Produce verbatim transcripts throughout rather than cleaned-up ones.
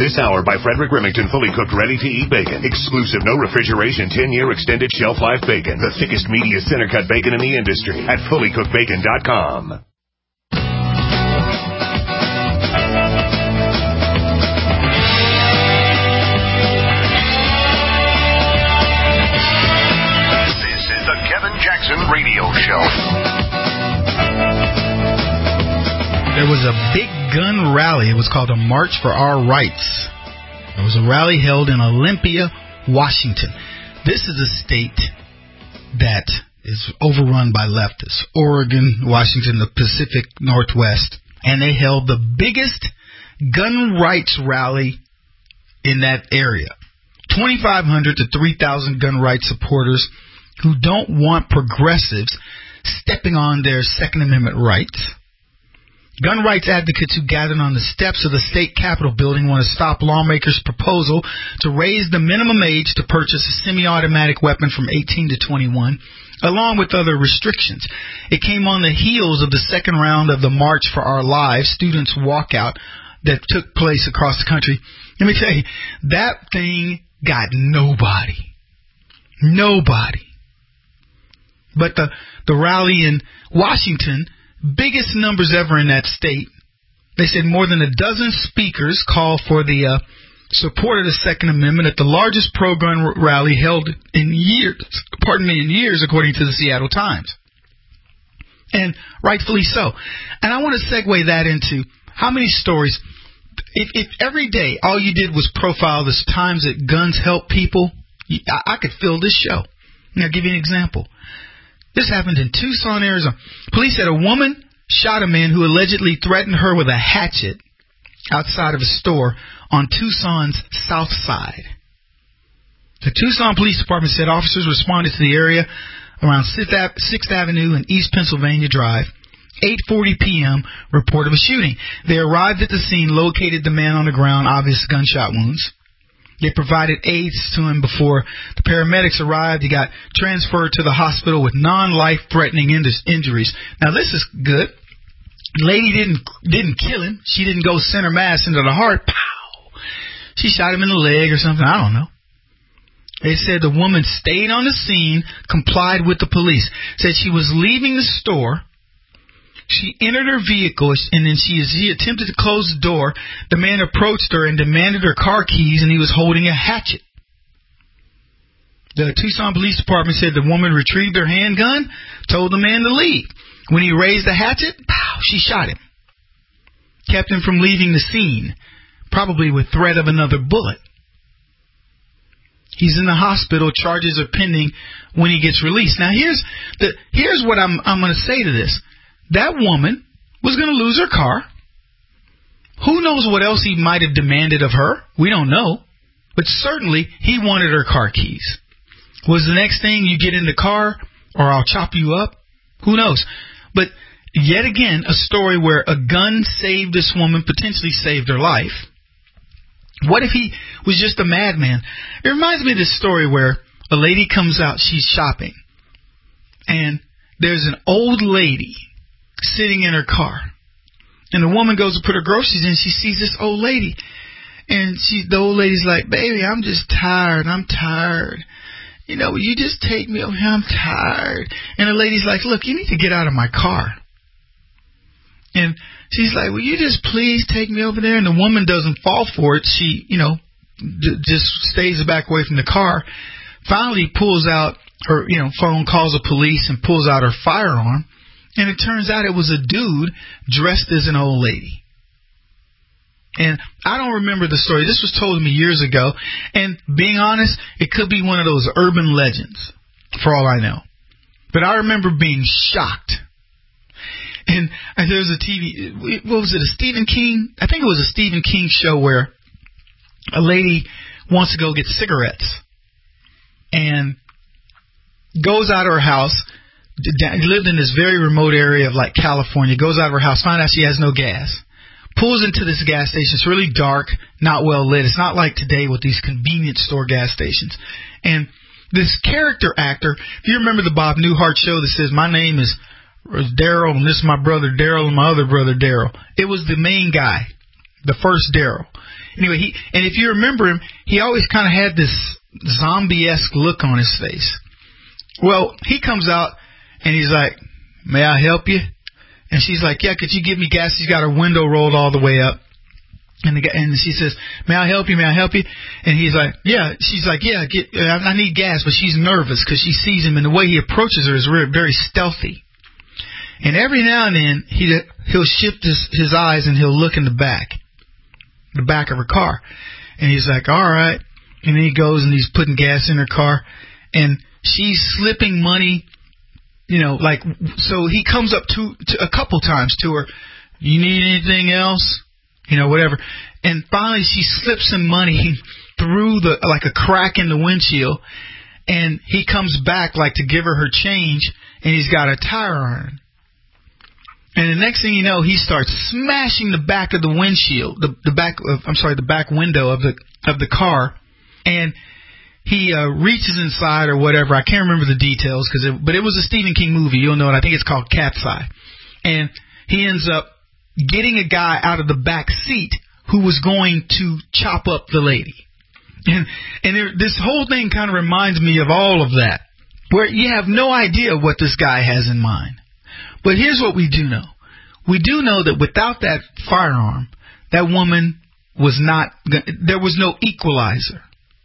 This hour by Frederick Remington, fully cooked, ready-to-eat bacon. Exclusive, no refrigeration, ten-year extended shelf life bacon. The thickest, meatiest, center-cut bacon in the industry at fully cooked bacon dot com. This is the Kevin Jackson Radio Show. There was a big gun rally. It was called a March for Our Rights. It was a rally held in Olympia, Washington. This is a state that is overrun by leftists. Oregon, Washington, the Pacific Northwest. And they held the biggest gun rights rally in that area. twenty-five hundred to three thousand gun rights supporters who don't want progressives stepping on their Second Amendment rights. Gun rights advocates who gathered on the steps of the state capitol building want to stop lawmakers' proposal to raise the minimum age to purchase a semi-automatic weapon from eighteen to twenty-one, along with other restrictions. It came on the heels of the second round of the March for Our Lives students' walkout that took place across the country. Let me tell you, that thing got nobody. Nobody. But the, the rally in Washington, biggest numbers ever in that state. They said more than a dozen speakers called for the uh, support of the Second Amendment at the largest pro-gun r- rally held in years, pardon me, in years, according to the Seattle Times. And rightfully so. And I want to segue that into how many stories, if, if every day all you did was profile the times that guns help people, I, I could fill this show. Now, I'll give you an example. This happened in Tucson, Arizona. Police said a woman shot a man who allegedly threatened her with a hatchet outside of a store on Tucson's south side. The Tucson Police Department said officers responded to the area around sixth Avenue and East Pennsylvania Drive. eight forty p.m. report of a shooting. They arrived at the scene, located the man on the ground, obvious gunshot wounds. They provided aids to him before the paramedics arrived. He got transferred to the hospital with non-life-threatening injuries. Now, this is good. The lady didn't didn't kill him. She didn't go center mass into the heart. Pow! She shot him in the leg or something. I don't know. They said the woman stayed on the scene, complied with the police. Said she was leaving the store. She entered her vehicle, and then she, as she attempted to close the door, the man approached her and demanded her car keys, and he was holding a hatchet. The Tucson Police Department said the woman retrieved her handgun, told the man to leave. When he raised the hatchet, pow, she shot him. Kept him from leaving the scene, probably with threat of another bullet. He's in the hospital. Charges are pending when he gets released. Now, here's the here's what I'm I'm going to say to this. That woman was going to lose her car. Who knows what else he might have demanded of her? We don't know. But certainly, he wanted her car keys. Was the next thing you get in the car, or I'll chop you up? Who knows? But yet again, a story where a gun saved this woman, potentially saved her life. What if he was just a madman? It reminds me of this story where a lady comes out, she's shopping, and there's an old lady sitting in her car. And the woman goes to put her groceries in. She sees this old lady. And she, the old lady's like, baby, I'm just tired. I'm tired. You know, will you just take me over here? I'm tired. And the lady's like, look, you need to get out of my car. And she's like, will you just please take me over there? And the woman doesn't fall for it. She, you know, d- just stays back away from the car. Finally pulls out her, you know, phone, calls the police, and pulls out her firearm. And it turns out it was a dude dressed as an old lady. And I don't remember the story. This was told to me years ago. And being honest, it could be one of those urban legends, for all I know. But I remember being shocked. And there was a T V, what was it, a Stephen King? I think it was a Stephen King show where a lady wants to go get cigarettes and goes out of her house. Lived in this very remote area of like California, goes out of her house, finds out she has no gas, pulls into this gas station. It's really dark, not well lit. It's not like today with these convenience store gas stations. And this character actor, if you remember the Bob Newhart show that says, my name is Daryl and this is my brother Daryl and my other brother Daryl. It was the main guy, the first Daryl. Anyway, he and if you remember him, he always kind of had this zombie-esque look on his face. Well, he comes out and he's like, "May I help you?" And she's like, "Yeah, could you give me gas?" She's got her window rolled all the way up. And the guy, and she says, "May I help you? May I help you?" And he's like, "Yeah." She's like, "Yeah, get, I need gas." But she's nervous because she sees him, and the way he approaches her is very stealthy. And every now and then, he, he'll shift his, his eyes and he'll look in the back, the back of her car. And he's like, "All right." And then he goes and he's putting gas in her car. And she's slipping money, you know, like, so he comes up to, to a couple times to her. "You need anything else?" You know, whatever. And finally she slips some money through the, like a crack in the windshield. And he comes back like to give her her change, and he's got a tire iron. And the next thing you know, he starts smashing the back of the windshield, the, the back of, I'm sorry, the back window of the, of the car. And he uh, reaches inside or whatever. I can't remember the details, cause it, but it was a Stephen King movie. You'll know it. I think it's called Cat's Eye. And he ends up getting a guy out of the back seat who was going to chop up the lady. And, and there, this whole thing kind of reminds me of all of that, where you have no idea what this guy has in mind. But here's what we do know. We do know that without that firearm, that woman was not, there was no equalizer.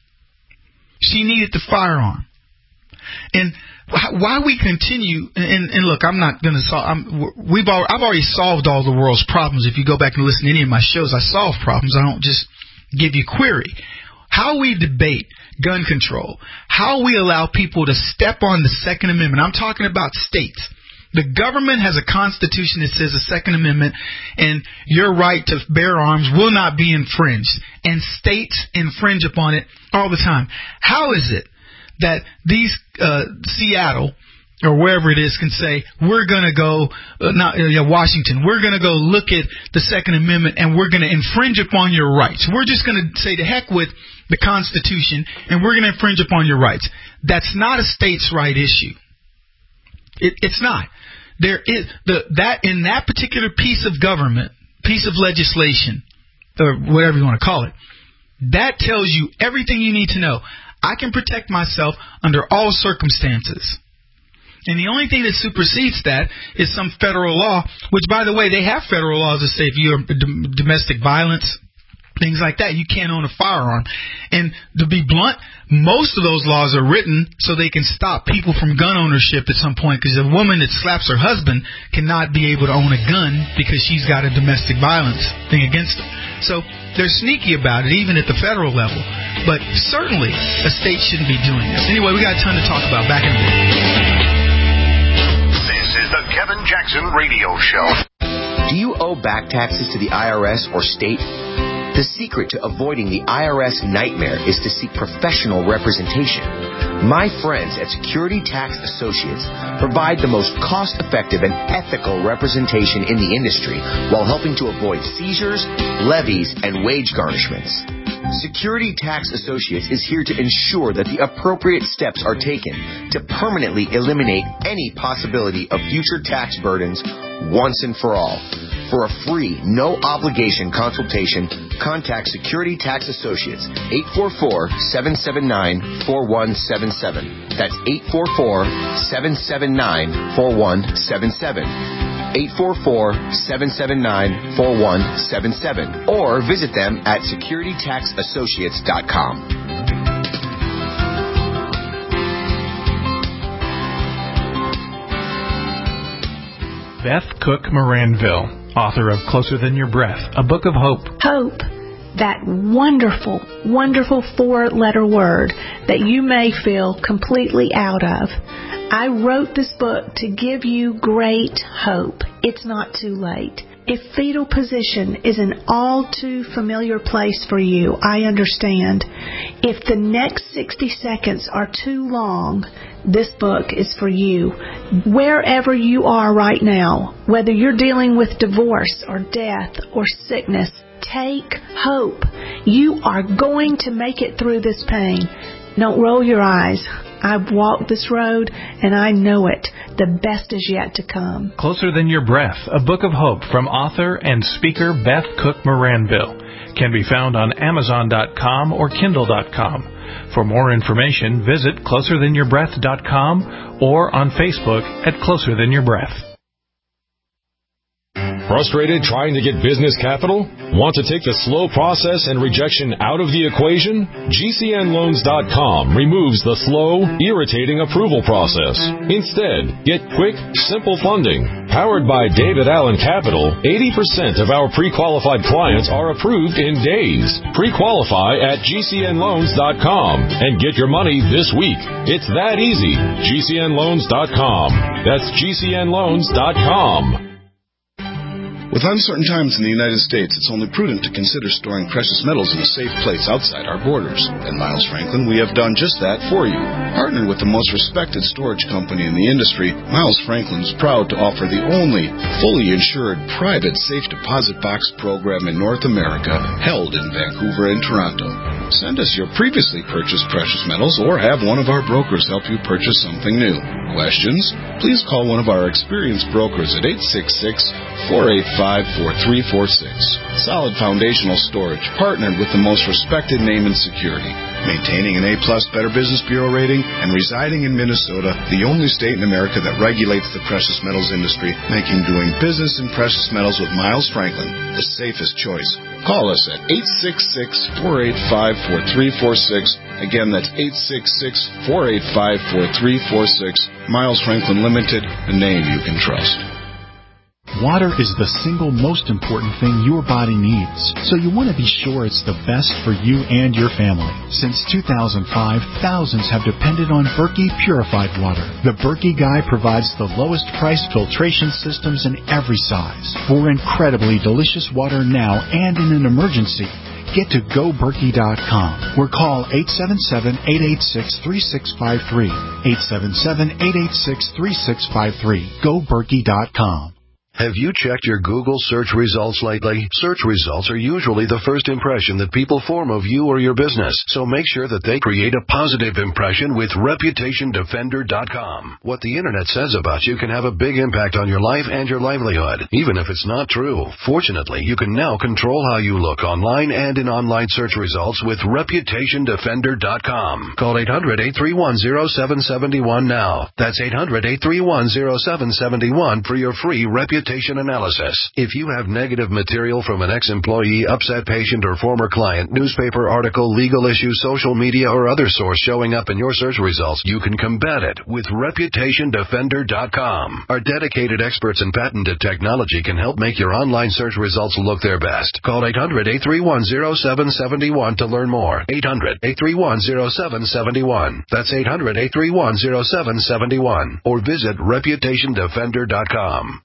She needed the firearm. And why we continue, and, and look, I'm not going to solve, I'm, we've all, I've already solved all the world's problems. If you go back and listen to any of my shows, I solve problems. I don't just give you query. How we debate gun control, how we allow people to step on the Second Amendment. I'm talking about states. The government has a constitution that says the Second Amendment and your right to bear arms will not be infringed. And states infringe upon it all the time. How is it that these uh, Seattle or wherever it is can say, we're going to go, uh, not uh, yeah, Washington, we're going to go look at the Second Amendment and we're going to infringe upon your rights. We're just going to say to heck with the Constitution and we're going to infringe upon your rights. That's not a states' right issue. It, it's not. There is the that in that particular piece of government, piece of legislation, or whatever you want to call it, that tells you everything you need to know. I can protect myself under all circumstances. And the only thing that supersedes that is some federal law, which, by the way, they have federal laws that say if you're d- domestic violence, things like that, you can't own a firearm. And to be blunt, most of those laws are written so they can stop people from gun ownership at some point, because a woman that slaps her husband cannot be able to own a gun because she's got a domestic violence thing against her. So they're sneaky about it, even at the federal level. But certainly a state shouldn't be doing this. Anyway, we got a ton to talk about. Back in a minute. This is the Kevin Jackson Radio Show. Do you owe back taxes to the I R S or state? The secret to avoiding the I R S nightmare is to seek professional representation. My friends at Security Tax Associates provide the most cost-effective and ethical representation in the industry while helping to avoid seizures, levies, and wage garnishments. Security Tax Associates is here to ensure that the appropriate steps are taken to permanently eliminate any possibility of future tax burdens once and for all. For a free, no-obligation consultation, contact Security Tax Associates, eight four four, seven seven nine, four one seven seven. That's eight four four, seven seven nine, four one seven seven. eight four four, seven seven nine, four one seven seven. Or visit them at security tax associates dot com. Beth Cook Moranville, author of Closer Than Your Breath, a book of hope. Hope, that wonderful, wonderful four-letter word that you may feel completely out of. I wrote this book to give you great hope. It's not too late. If fetal position is an all too familiar place for you, I understand. If the next sixty seconds are too long, this book is for you. Wherever you are right now, whether you're dealing with divorce or death or sickness, take hope. You are going to make it through this pain. Don't roll your eyes. I've walked this road, and I know it. The best is yet to come. Closer Than Your Breath, a book of hope from author and speaker Beth Cook Moranville. can be found on Amazon dot com or Kindle dot com. For more information, visit closer than your breath dot com or on Facebook at Closer Than Your Breath. Frustrated trying to get business capital? Want to take the slow process and rejection out of the equation? G C N loans dot com removes the slow, irritating approval process. Instead, get quick, simple funding. Powered by David Allen Capital, eighty percent of our pre-qualified clients are approved in days. Pre-qualify at G C N loans dot com and get your money this week. It's that easy. G C N loans dot com. That's G C N loans dot com. With uncertain times in the United States, it's only prudent to consider storing precious metals in a safe place outside our borders. At Miles Franklin, we have done just that for you. Partnered with the most respected storage company in the industry, Miles Franklin is proud to offer the only fully insured private safe deposit box program in North America, held in Vancouver and Toronto. Send us your previously purchased precious metals or have one of our brokers help you purchase something new. Questions? Please call one of our experienced brokers at eight six six, four eight five, four three four six. Solid foundational storage, partnered with the most respected name in security. Maintaining an A-plus Better Business Bureau rating and residing in Minnesota, the only state in America that regulates the precious metals industry, making doing business in precious metals with Miles Franklin the safest choice. Call us at eight six six, four eight five, four three four six. Again, that's eight six six, four eight five, four three four six. Miles Franklin Limited, a name you can trust. Water is the single most important thing your body needs, so you want to be sure it's the best for you and your family. Since two thousand five, thousands have depended on Berkey purified water. The Berkey Guy provides the lowest price filtration systems in every size. For incredibly delicious water now and in an emergency, get to go berkey dot com or call eight seven seven, eight eight six, three six five three. eight seven seven, eight eight six, three six five three. go berkey dot com. Have you checked your Google search results lately? Search results are usually the first impression that people form of you or your business, so make sure that they create a positive impression with reputation defender dot com. What the internet says about you can have a big impact on your life and your livelihood, even if it's not true. Fortunately, you can now control how you look online and in online search results with reputation defender dot com. Call eight hundred, eight three one, zero seven seven one now. That's eight hundred, eight three one, zero seven seven one for your free reputation analysis. If you have negative material from an ex-employee, upset patient, or former client, newspaper article, legal issue, social media, or other source showing up in your search results, you can combat it with reputation defender dot com. Our dedicated experts in patented technology can help make your online search results look their best. Call eight hundred, eight three one, zero seven seven one to learn more. eight hundred, eight three one, zero seven seven one. That's eight hundred, eight three one, zero seven seven one. Or visit reputation defender dot com.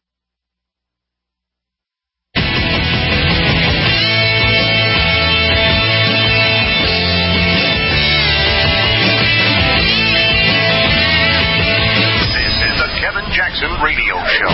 Jackson Radio Show.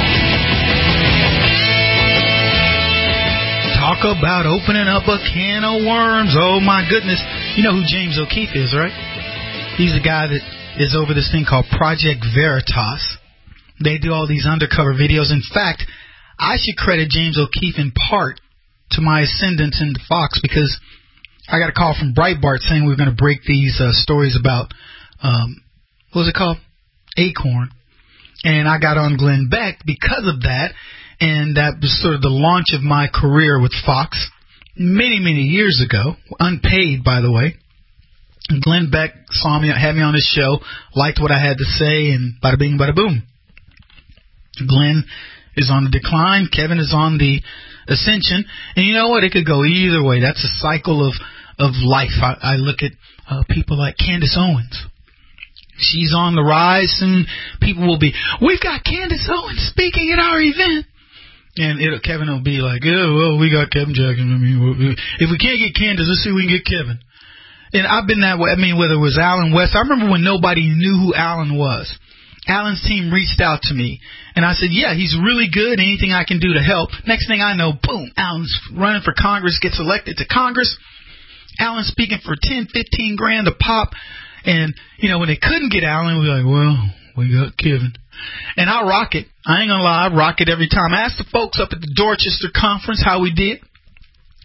Talk about opening up a can of worms. Oh, my goodness. You know who James O'Keefe is, right? He's the guy that is over this thing called Project Veritas. They do all these undercover videos. In fact, I should credit James O'Keefe in part to my ascendance into Fox, because I got a call from Breitbart saying we were going to break these uh, stories about, um, what was it called? Acorn. And I got on Glenn Beck because of that, and that was sort of the launch of my career with Fox many, many years ago, unpaid, by the way. And Glenn Beck saw me, had me on his show, liked what I had to say, and bada bing, bada boom. Glenn is on the decline, Kevin is on the ascension, and you know what? It could go either way. That's a cycle of, of life. I, I look at uh, people like Candace Owens. She's on the rise, and people will be, we've got Candace Owens speaking at our event. And it, Kevin will be like, oh, well, we got Kevin Jackson. I mean, if we can't get Candace, let's see if we can get Kevin. And I've been that way. I mean, whether it was Alan West. I remember when nobody knew who Alan was. Alan's team reached out to me, and I said, yeah, he's really good. Anything I can do to help. Next thing I know, boom, Alan's running for Congress, gets elected to Congress. Alan's speaking for ten, fifteen grand a pop. And, you know, when they couldn't get Alan, we were like, well, we got Kevin. And I rock it. I ain't going to lie, I rock it every time. I asked the folks up at the Dorchester conference how we did.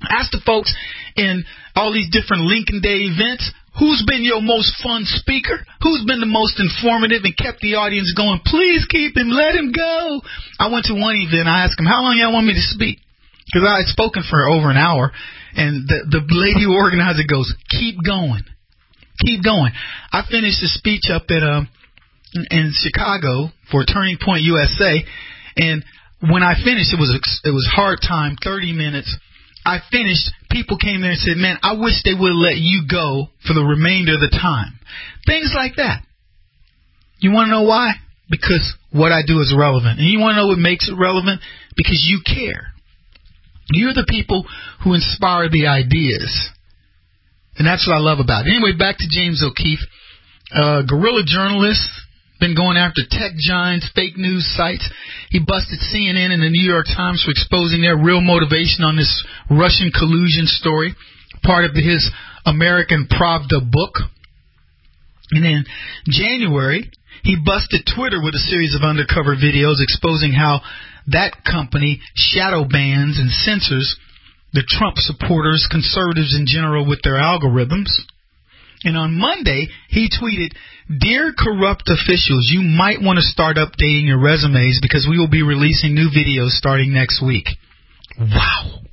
Ask the folks in all these different Lincoln Day events, who's been your most fun speaker? Who's been the most informative and kept the audience going? Please keep him. Let him go. I went to one event. I asked him, how long y'all want me to speak? Because I had spoken for over an hour. And the, the lady who organized it goes, keep going. Keep going. I finished the speech up at um, in Chicago for Turning Point U S A. And when I finished, it was a, it was hard time, thirty minutes. I finished, people came there and said, man, I wish they would let you go for the remainder of the time. Things like that. You want to know why? Because what I do is relevant. And you want to know what makes it relevant? Because you care. You're the people who inspire the ideas. And that's what I love about it. Anyway, back to James O'Keefe. Uh, guerrilla journalist. Been going after tech giants, fake news sites. He busted C N N and the New York Times for exposing their real motivation on this Russian collusion story, part of his American Pravda book. And in January, he busted Twitter with a series of undercover videos exposing how that company shadow bans and censors the Trump supporters, conservatives in general, with their algorithms. And on Monday, he tweeted, "Dear corrupt officials, you might want to start updating your resumes because we will be releasing new videos starting next week." Wow.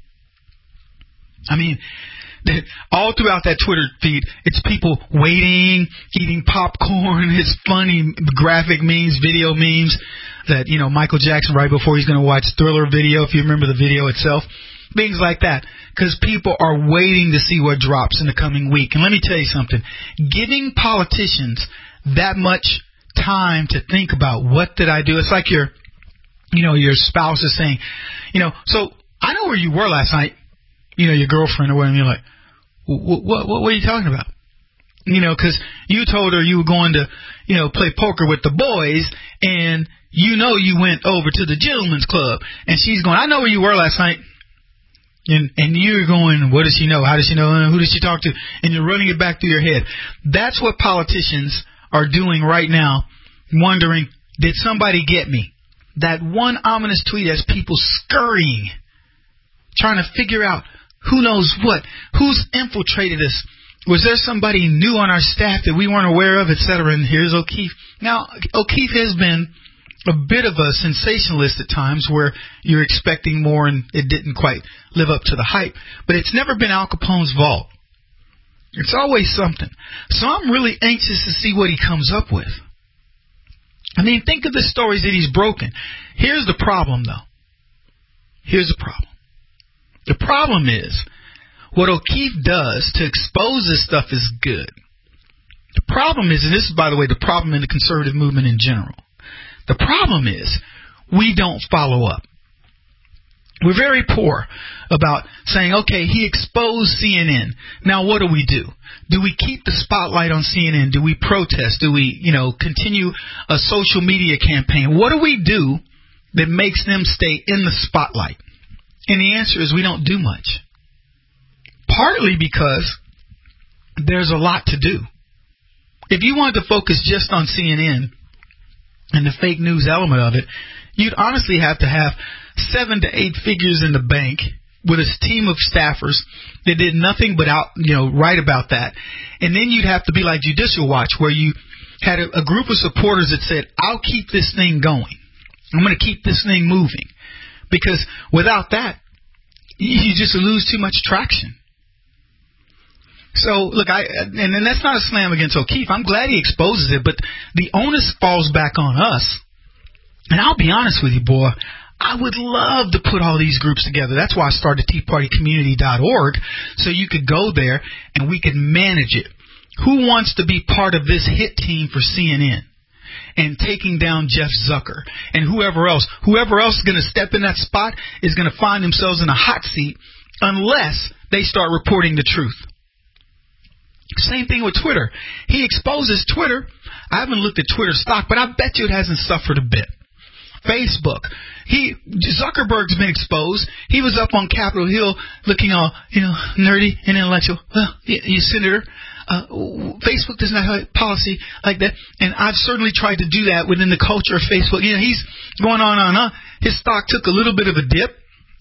I mean, all throughout that Twitter feed, it's people waiting, eating popcorn. It's funny graphic memes, video memes that, you know, Michael Jackson right before he's going to watch Thriller video, if you remember the video itself. Things like that. Because people are waiting to see what drops in the coming week. And let me tell you something. Giving politicians that much time to think about what did I do. It's like your, you know, your spouse is saying, you know, so I know where you were last night. You know, your girlfriend or whatever. You're like, what, what, what are you talking about? You know, because you told her you were going to, you know, play poker with the boys, and you know you went over to the gentleman's club, and she's going, I know where you were last night. And, and you're going, what does she know? How does she know? Who does she talk to? And you're running it back through your head. That's what politicians are doing right now, wondering, did somebody get me? That one ominous tweet has people scurrying, trying to figure out who knows what, who's infiltrated us. Was there somebody new on our staff that we weren't aware of, et cetera? And here's O'Keefe. Now, O'Keefe has been a bit of a sensationalist at times where you're expecting more and it didn't quite live up to the hype. But it's never been Al Capone's vault. It's always something. So I'm really anxious to see what he comes up with. I mean, think of the stories that he's broken. Here's the problem, though. Here's the problem. The problem is what O'Keefe does to expose this stuff is good. The problem is, and this is, by the way, the problem in the conservative movement in general. The problem is we don't follow up. We're very poor about saying, okay, he exposed C N N. Now what do we do? Do we keep the spotlight on C N N? Do we protest? Do we, you know, continue a social media campaign? What do we do that makes them stay in the spotlight? And the answer is we don't do much. Partly because there's a lot to do. If you wanted to focus just on C N N and the fake news element of it, you'd honestly have to have seven to eight figures in the bank with a team of staffers that did nothing but out, you know, write about that. And then you'd have to be like Judicial Watch, where you had a, a group of supporters that said, I'll keep this thing going. I'm going to keep this thing moving. Because without that, you just lose too much traction. So, look, I and, and that's not a slam against O'Keefe. I'm glad he exposes it, but the onus falls back on us. And I'll be honest with you, boy, I would love to put all these groups together. That's why I started tea party community dot org, so you could go there and we could manage it. Who wants to be part of this hit team for C N N and taking down Jeff Zucker and whoever else? Whoever else is going to step in that spot is going to find themselves in a hot seat unless they start reporting the truth. Same thing with Twitter. He exposes Twitter. I haven't looked at Twitter stock, but I bet you it hasn't suffered a bit. Facebook. He Zuckerberg's been exposed. He was up on Capitol Hill looking all, you know, nerdy and intellectual. Well, you, you senator, uh, Facebook does not have a policy like that. And I've certainly tried to do that within the culture of Facebook. You know, he's going on and on. His stock took a little bit of a dip.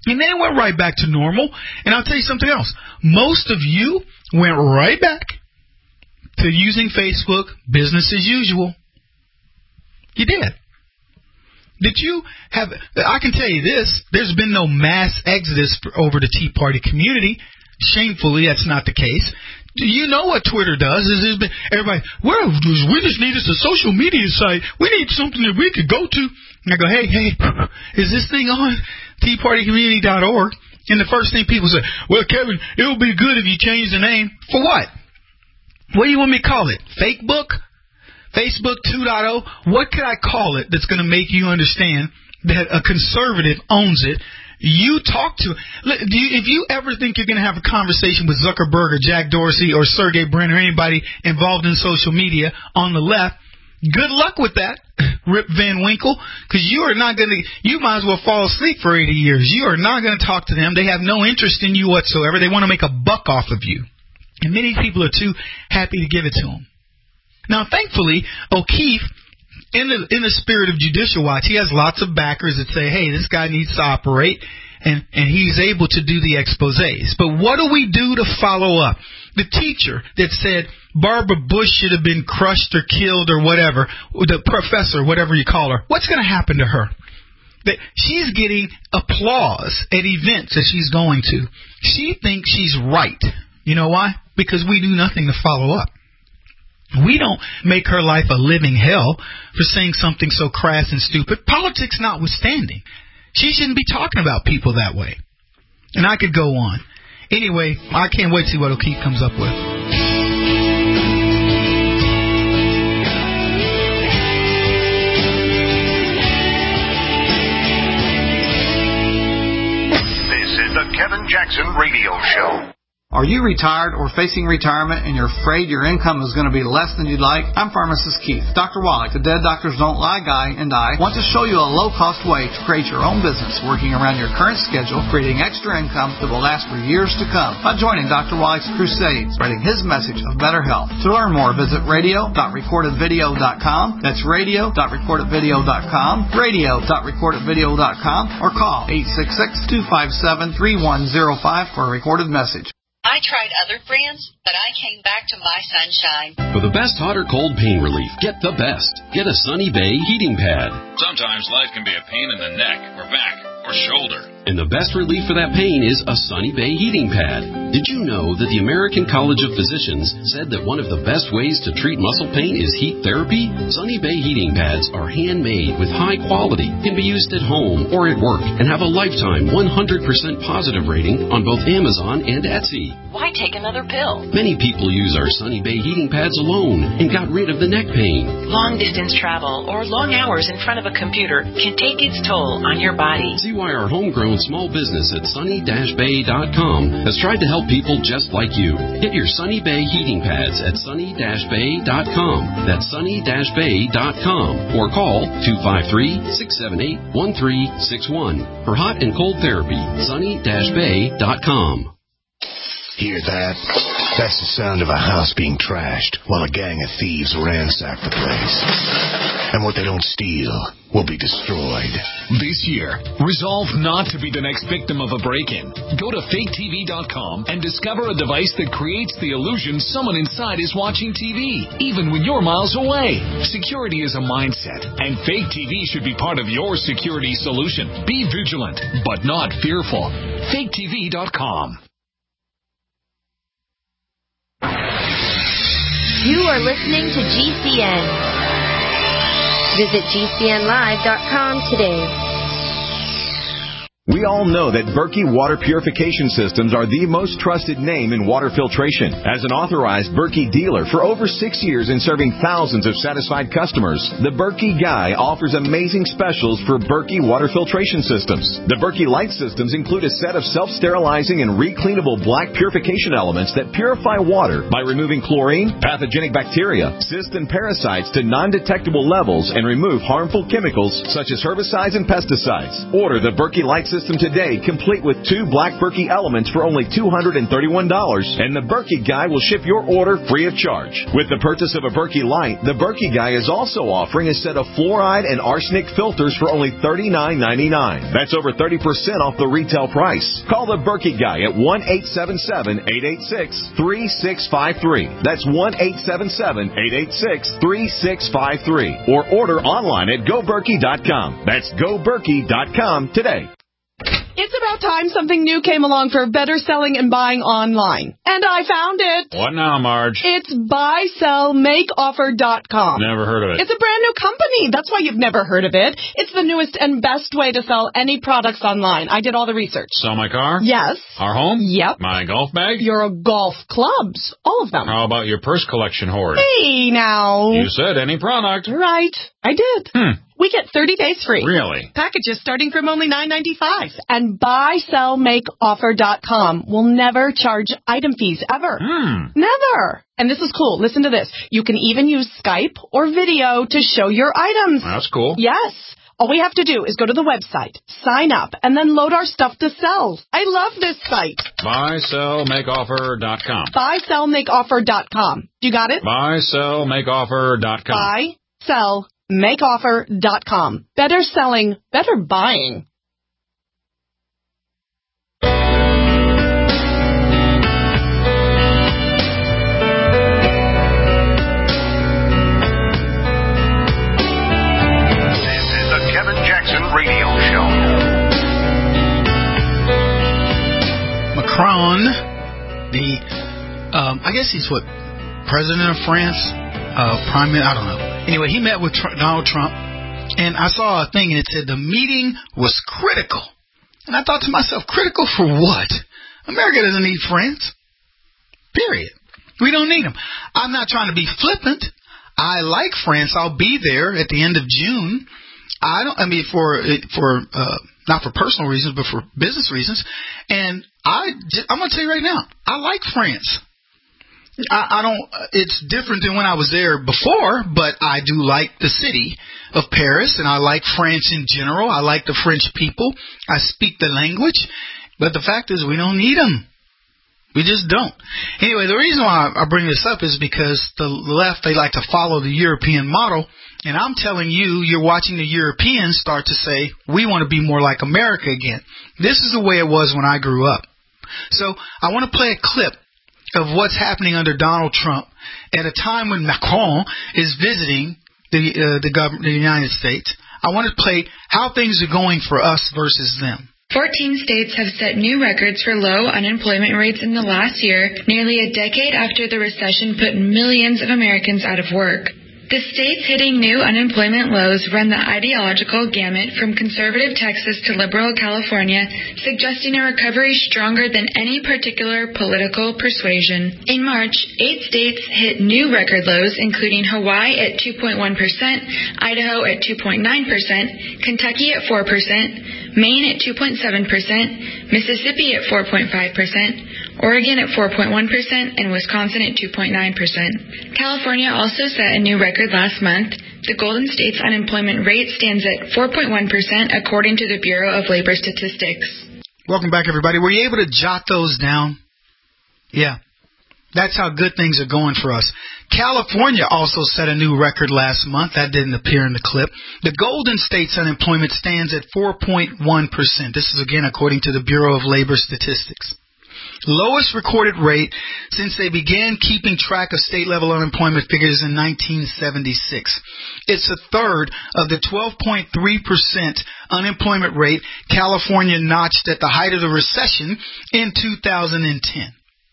And then it went right back to normal. And I'll tell you something else. Most of you went right back to using Facebook business as usual. You did. Did you have, I can tell you this, there's been no mass exodus over the Tea Party community. Shamefully, that's not the case. Do you know what Twitter does? Is it's been, everybody, well, we just need us a social media site. We need something that we could go to. And I go, hey, hey, is this thing on tea party community dot org? And the first thing people say, well, Kevin, it would be good if you change the name. For what? What do you want me to call it? Fake book? Facebook two point oh? What could I call it that's going to make you understand that a conservative owns it? You talk to, do you, if you ever think you're going to have a conversation with Zuckerberg or Jack Dorsey or Sergey Brin or anybody involved in social media on the left, good luck with that, Rip Van Winkle, because you are not going to, you might as well fall asleep for eighty years. You are not going to talk to them. They have no interest in you whatsoever. They want to make a buck off of you. And many people are too happy to give it to them. Now, thankfully, O'Keefe, In the in the spirit of Judicial Watch, he has lots of backers that say, hey, this guy needs to operate, and, and he's able to do the exposés. But what do we do to follow up? The teacher that said Barbara Bush should have been crushed or killed or whatever, the professor, whatever you call her, what's going to happen to her? That she's getting applause at events that she's going to. She thinks she's right. You know why? Because we do nothing to follow up. We don't make her life a living hell for saying something so crass and stupid. Politics notwithstanding. She shouldn't be talking about people that way. And I could go on. Anyway, I can't wait to see what O'Keefe comes up with. This is the Kevin Jackson Radio Show. Are you retired or facing retirement and you're afraid your income is going to be less than you'd like? I'm Pharmacist Keith. Doctor Wallach, the Dead Doctors Don't Lie guy, and I want to show you a low-cost way to create your own business working around your current schedule, creating extra income that will last for years to come by joining Doctor Wallach's crusade, spreading his message of better health. To learn more, visit radio dot recorded video dot com. That's radio dot recorded video dot com, radio dot recorded video dot com, or call eight six six, two five seven, three one zero five for a recorded message. I tried other brands, but I came back to My Sunshine. For the best hot or cold pain relief, get the best. Get a Sunny Bay heating pad. Sometimes life can be a pain in the neck or back or shoulder. And the best relief for that pain is a Sunny Bay heating pad. Did you know that the American College of Physicians said that one of the best ways to treat muscle pain is heat therapy? Sunny Bay heating pads are handmade with high quality, can be used at home or at work, and have a lifetime one hundred percent positive rating on both Amazon and Etsy. Why take another pill? Many people use our Sunny Bay heating pads alone and got rid of the neck pain. Long distance travel or long hours in front of a computer can take its toll on your body. See why our homegrown small business at sunny dash bay dot com has tried to help people just like you. Get your Sunny Bay heating pads at sunny dash bay dot com. That's sunny dash bay dot com. Or call two five three, six seven eight, one three six one. For hot and cold therapy, sunny dash bay dot com. Hear that? That's the sound of a house being trashed while a gang of thieves ransack the place. And what they don't steal will be destroyed. This year, resolve not to be the next victim of a break-in. Go to fake T V dot com and discover a device that creates the illusion someone inside is watching T V, even when you're miles away. Security is a mindset, and Fake T V should be part of your security solution. Be vigilant, but not fearful. fake T V dot com. You are listening to G C N. Visit G C N live dot com today. We all know that Berkey Water Purification Systems are the most trusted name in water filtration. As an authorized Berkey dealer for over six years and serving thousands of satisfied customers, the Berkey Guy offers amazing specials for Berkey Water Filtration Systems. The Berkey Light Systems include a set of self-sterilizing and recleanable black purification elements that purify water by removing chlorine, pathogenic bacteria, cysts, and parasites to non-detectable levels and remove harmful chemicals such as herbicides and pesticides. Order the Berkey Light Systems system today, complete with two Black Berkey elements for only two hundred thirty-one dollars, and the Berkey Guy will ship your order free of charge. With the purchase of a Berkey Light, the Berkey Guy is also offering a set of fluoride and arsenic filters for only thirty-nine ninety-nine. That's over thirty percent off the retail price. Call the Berkey Guy at one eight seven seven, eight eight six, three six five three. That's one eight seven seven, eight eight six, three six five three. Or order online at go berkey dot com. That's go berkey dot com today. It's about time something new came along for better selling and buying online. And I found it. What now, Marge? It's buy sell make offer dot com. Never heard of it. It's a brand new company. That's why you've never heard of it. It's the newest and best way to sell any products online. I did all the research. Sell my car? Yes. Our home? Yep. My golf bag? Your golf clubs. All of them. How about your purse collection hoard? Hey, now. You said any product. Right. I did. Hmm. We get thirty days free. Really? Packages starting from only nine ninety-five. And buy sell make offer dot com will never charge item fees ever. Hmm. Never. And this is cool. Listen to this. You can even use Skype or video to show your items. That's cool. Yes. All we have to do is go to the website, sign up, and then load our stuff to sell. I love this site. buy sell make offer dot com. buy sell make offer dot com. You got it? buy sell make offer dot com. buy sell make offer dot com. Better selling, better buying. Radio show. Macron, the, um, I guess he's what, president of France, uh, prime minister, I don't know. Anyway, he met with Tr- Donald Trump, and I saw a thing, and it said the meeting was critical. And I thought to myself, critical for what? America doesn't need France. Period. We don't need them. I'm not trying to be flippant. I like France. I'll be there at the end of June. I don't. I mean, for for uh, not for personal reasons, but for business reasons. And I, I'm going to tell you right now, I like France. I, I don't. It's different than when I was there before, but I do like the city of Paris, and I like France in general. I like the French people. I speak the language, but the fact is, we don't need them. We just don't. Anyway, the reason why I bring this up is because the left, they like to follow the European model. And I'm telling you, you're watching the Europeans start to say, we want to be more like America again. This is the way it was when I grew up. So I want to play a clip of what's happening under Donald Trump at a time when Macron is visiting the uh, the government, the United States. I want to play how things are going for us versus them. fourteen states have set new records for low unemployment rates in the last year, nearly a decade after the recession put millions of Americans out of work. The states hitting new unemployment lows run the ideological gamut from conservative Texas to liberal California, suggesting a recovery stronger than any particular political persuasion. In March, eight states hit new record lows, including Hawaii at two point one percent, Idaho at two point nine percent, Kentucky at four percent, Maine at two point seven percent, Mississippi at four point five percent, Oregon at four point one percent, and Wisconsin at two point nine percent. California also set a new record last month. The Golden State's unemployment rate stands at four point one percent, according to the Bureau of Labor Statistics. Welcome back, everybody. Were you able to jot those down? Yeah. That's how good things are going for us. California also set a new record last month. That didn't appear in the clip. The Golden State's unemployment stands at four point one percent. This is, again, according to the Bureau of Labor Statistics. Lowest recorded rate since they began keeping track of state-level unemployment figures in nineteen seventy-six. It's a third of the twelve point three percent unemployment rate California notched at the height of the recession in two thousand ten.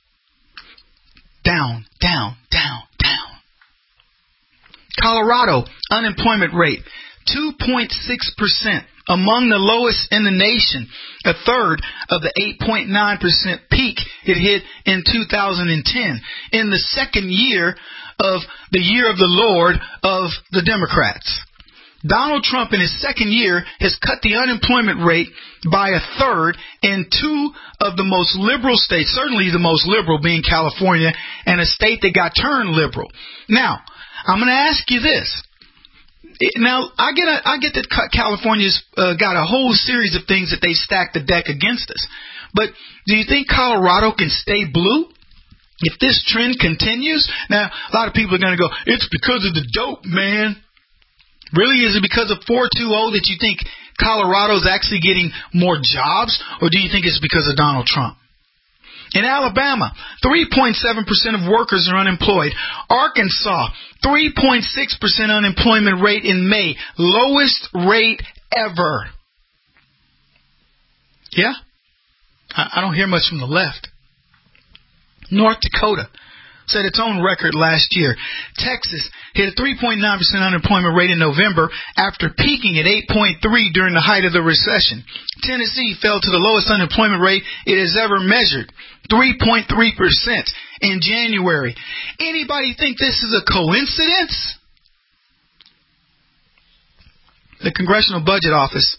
Down, down, down, down. Colorado, unemployment rate, two point six percent. Among the lowest in the nation, a third of the eight point nine percent peak it hit in two thousand ten, in the second year of the year of the Lord of the Democrats. Donald Trump in his second year has cut the unemployment rate by a third in two of the most liberal states, certainly the most liberal being California, and a state that got turned liberal. Now, I'm going to ask you this. now I get a, I get that California's uh, got a whole series of things that they stacked the deck against us. But do you think Colorado can stay blue if this trend continues? Now, a lot of people are going to go, it's because of the dope, man. Really, is it because of four two zero that you think Colorado's actually getting more jobs, or do you think it's because of Donald Trump? In Alabama, three point seven percent of workers are unemployed. Arkansas, three point six percent unemployment rate in May. Lowest rate ever. Yeah? I don't hear much from the left. North Dakota set its own record last year. Texas hit a three point nine percent unemployment rate in November after peaking at eight point three during the height of the recession. Tennessee fell to the lowest unemployment rate it has ever measured, three point three percent in January. Anybody think this is a coincidence? The Congressional Budget Office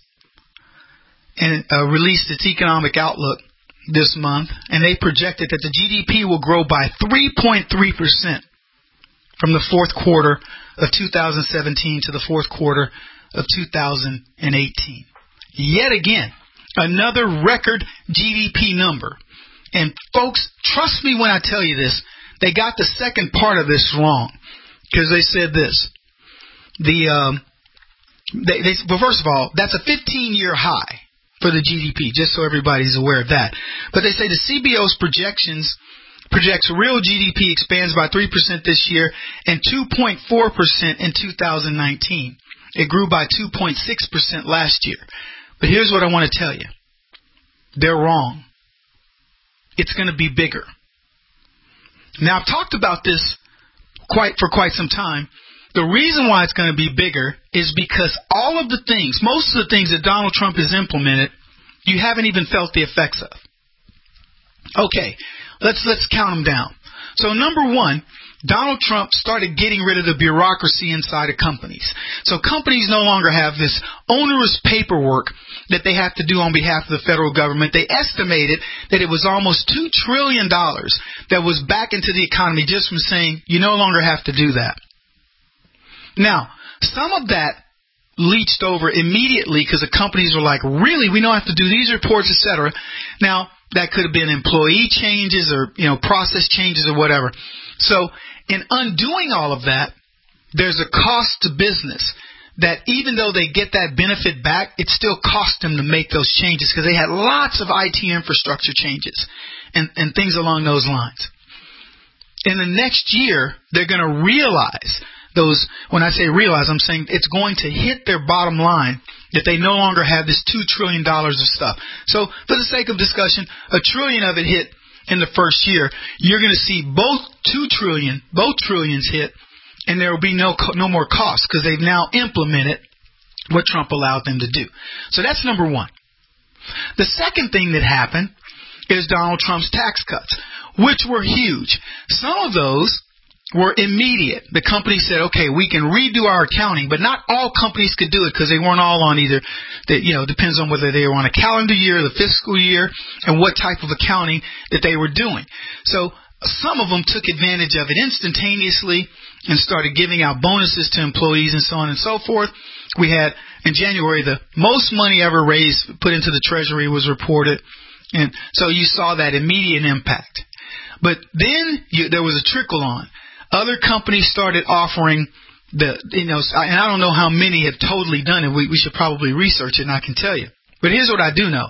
and uh, released its economic outlook this month, and they projected that the G D P will grow by three point three percent from the fourth quarter of two thousand seventeen to the fourth quarter of two thousand eighteen. Yet again, another record G D P number. And folks, trust me when I tell you this, they got the second part of this wrong, because they said this. The um, they, they, well, first of all, that's a fifteen-year high for the G D P, just so everybody's aware of that. But they say the C B O's projections projects real G D P expands by three percent this year and two point four percent in two thousand nineteen. It grew by two point six percent last year. But here's what I want to tell you. They're wrong. It's going to be bigger. Now, I've talked about this quite for quite some time. The reason why it's going to be bigger is because all of the things, most of the things that Donald Trump has implemented, you haven't even felt the effects of. Okay, let's let's count them down. So number one, Donald Trump started getting rid of the bureaucracy inside of companies. So companies no longer have this onerous paperwork that they have to do on behalf of the federal government. They estimated that it was almost two trillion dollars that was back into the economy just from saying you no longer have to do that. Now, some of that leached over immediately because the companies were like, really, we don't have to do these reports, et cetera. Now, that could have been employee changes or, you know, process changes or whatever. So, in undoing all of that, there's a cost to business that even though they get that benefit back, it still cost them to make those changes because they had lots of I T infrastructure changes and, and things along those lines. In the next year, they're going to realize those, when I say realize, I'm saying it's going to hit their bottom line that they no longer have this two trillion dollars of stuff. So, for the sake of discussion, a trillion of it hit in the first year. You're going to see both two trillion, both trillions hit, and there will be no no more cost because they've now implemented what Trump allowed them to do. So that's number one. The second thing that happened is Donald Trump's tax cuts, which were huge. Some of those were immediate. The company said, okay, we can redo our accounting, but not all companies could do it because they weren't all on either, that, you know, depends on whether they were on a calendar year, the fiscal year, and what type of accounting that they were doing. So some of them took advantage of it instantaneously and started giving out bonuses to employees and so on and so forth. We had, in January, the most money ever raised, put into the Treasury was reported. And so you saw that immediate impact. But then you, there was a trickle on. Other companies started offering the, you know, and I don't know how many have totally done it. We, we should probably research it, and I can tell you. But here's what I do know.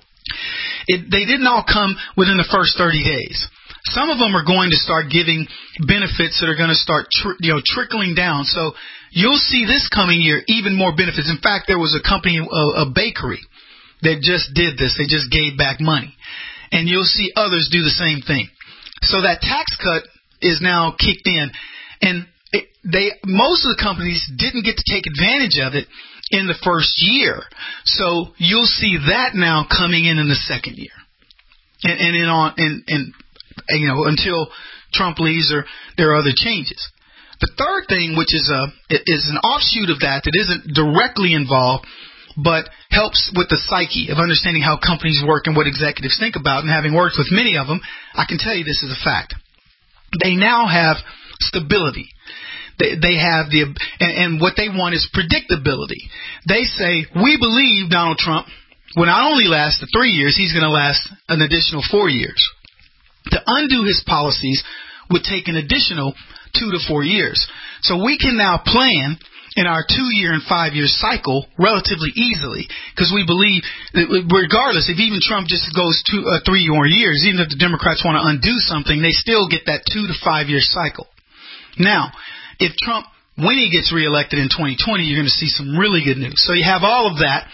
It, they didn't all come within the first thirty days. Some of them are going to start giving benefits that are going to start, tr- you know, trickling down. So you'll see this coming year even more benefits. In fact, there was a company, a, a bakery, that just did this. They just gave back money. And you'll see others do the same thing. So that tax cut is now kicked in, and it, they most of the companies didn't get to take advantage of it in the first year, so you'll see that now coming in in the second year, and and in on and and you know until Trump leaves or there are other changes. The third thing, which is a is an offshoot of that that isn't directly involved, but helps with the psyche of understanding how companies work and what executives think about, and having worked with many of them, I can tell you this is a fact. They now have stability. They, they have the, and, and what they want is predictability. They say, we believe Donald Trump will not only last the three years, he's going to last an additional four years. To undo his policies would take an additional two to four years. So we can now plan in our two-year and five-year cycle relatively easily, because we believe that regardless, if even Trump just goes two, uh, three more years, even if the Democrats want to undo something, they still get that two to five-year cycle. Now, if Trump, when he gets reelected in twenty twenty, you're going to see some really good news. So you have all of that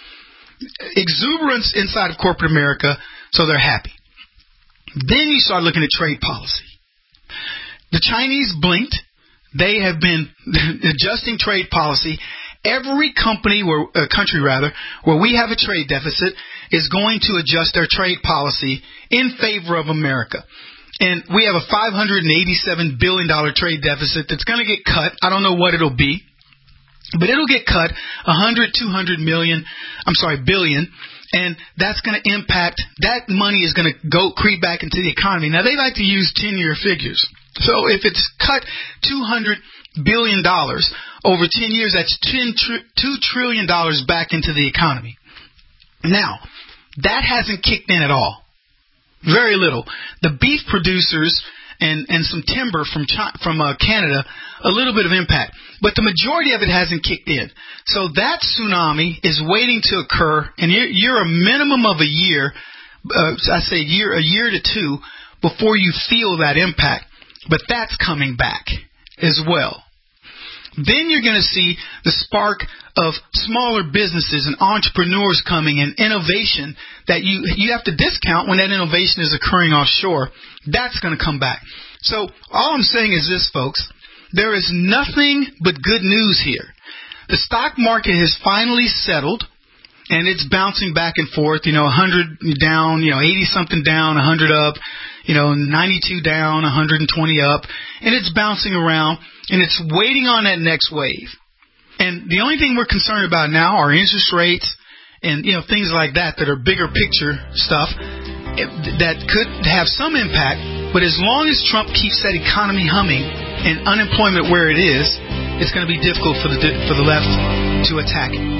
exuberance inside of corporate America, so they're happy. Then you start looking at trade policy. The Chinese blinked. They have been adjusting trade policy. Every company, where, uh, country rather, where we have a trade deficit is going to adjust their trade policy in favor of America. And we have a five hundred eighty-seven billion dollars trade deficit that's going to get cut. I don't know what it'll be, but it'll get cut one hundred, two hundred million, I'm sorry, billion. And that's going to impact, that money is going to go creep back into the economy. Now, they like to use ten-year figures. So if it's cut two hundred billion dollars over ten years, that's two trillion dollars back into the economy. Now, that hasn't kicked in at all. Very little. The beef producers and, and some timber from China, from uh, Canada, a little bit of impact. But the majority of it hasn't kicked in. So that tsunami is waiting to occur, and you're, you're a minimum of a year, uh, I say year, a year to two, before you feel that impact. But that's coming back as well. Then you're going to see the spark of smaller businesses and entrepreneurs coming and innovation that you you have to discount when that innovation is occurring offshore. That's going to come back. So all I'm saying is this, folks. There is nothing but good news here. The stock market has finally settled, and it's bouncing back and forth, you know, one hundred down, you know, eighty-something down, one hundred up, you know, ninety-two down, one hundred twenty up, and it's bouncing around, and it's waiting on that next wave. And the only thing we're concerned about now are interest rates and, you know, things like that that are bigger picture stuff that could have some impact. But as long as Trump keeps that economy humming and unemployment where it is, it's going to be difficult for the for the left to attack it.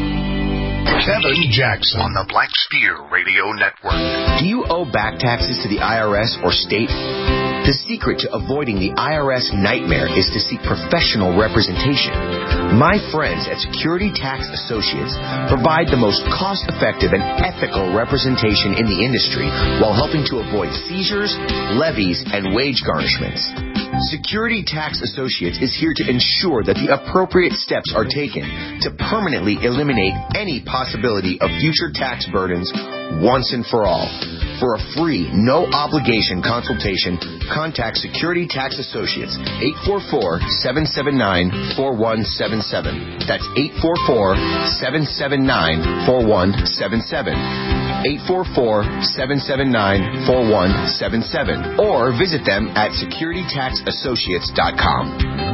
Kevin Jackson on the Black Spear Radio Network. Do you owe back taxes to the I R S or state? The secret to avoiding the I R S nightmare is to seek professional representation. My friends at Security Tax Associates provide the most cost-effective and ethical representation in the industry while helping to avoid seizures, levies, and wage garnishments. Security Tax Associates is here to ensure that the appropriate steps are taken to permanently eliminate any possibility of future tax burdens once and for all. For a free, no-obligation consultation, contact Security Tax Associates, eight four four, seven seven nine, four one seven seven. That's eight four four, seven seven nine, four one seven seven. eight four four, seven seven nine, four one seven seven. Or visit them at security tax associates dot com.